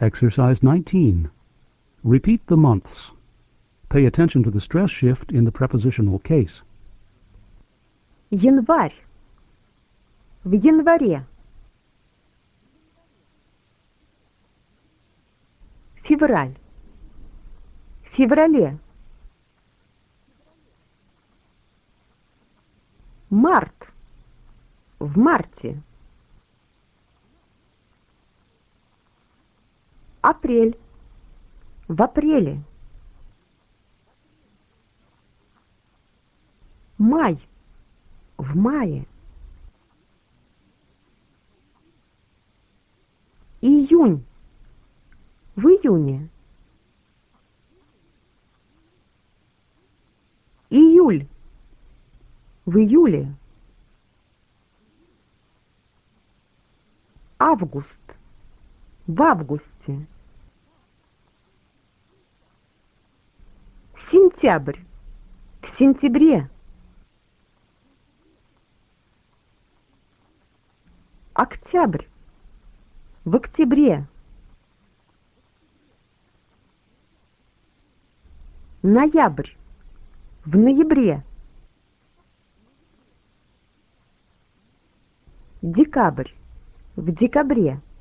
Exercise 19. Repeat the months. Pay attention to the stress shift in the prepositional case. Январь. В январе. Февраль. В феврале. Март. В марте. Апрель. В апреле. Май. В мае. Июнь. В июне. Июль. В июле. Август. В августе. Сентябрь. В сентябре. Октябрь. В октябре. Ноябрь. В ноябре. Декабрь. В декабре.